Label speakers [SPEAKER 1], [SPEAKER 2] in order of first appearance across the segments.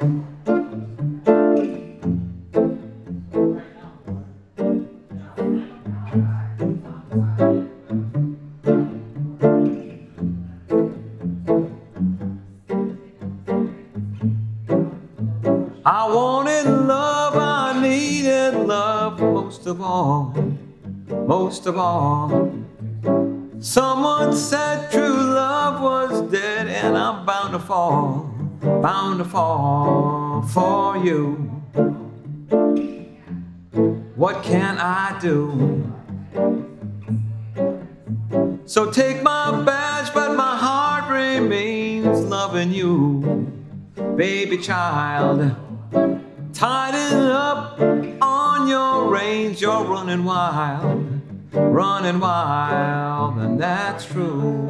[SPEAKER 1] I wanted love, I needed love most of all, most of all. Someone said true love was dead, and I'm bound to fall for you. What can I do? So take my badge, but my heart remains loving you, baby child. Tighten up on your reins, you're running wild, and that's true.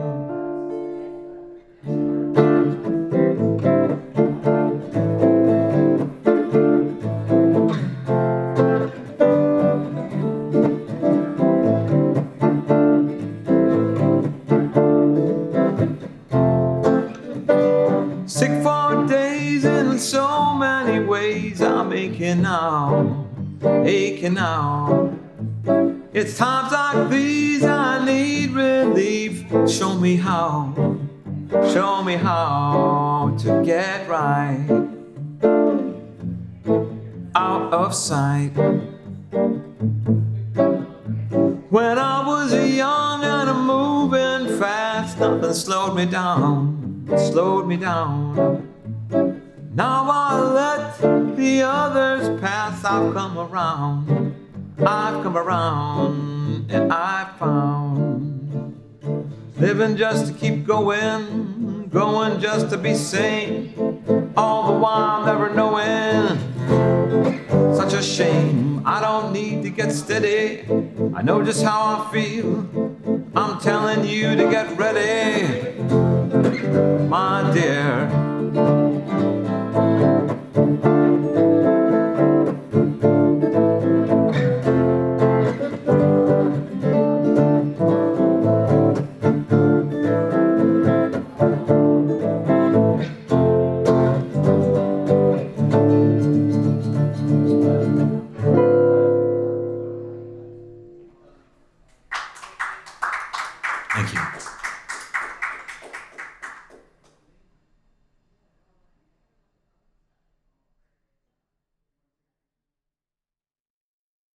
[SPEAKER 1] Sick for days in so many ways, I'm aching now. It's times like these I need relief. Show me how to get right. Out of sight. When I was young and moving fast, nothing slowed me down. Now I let the others pass. I've come around, and I've found living just to keep going just to be sane, all the while never knowing. Such a shame, I don't need to get steady. I know just how I feel. I'm telling you to get ready, my dear. Thank you.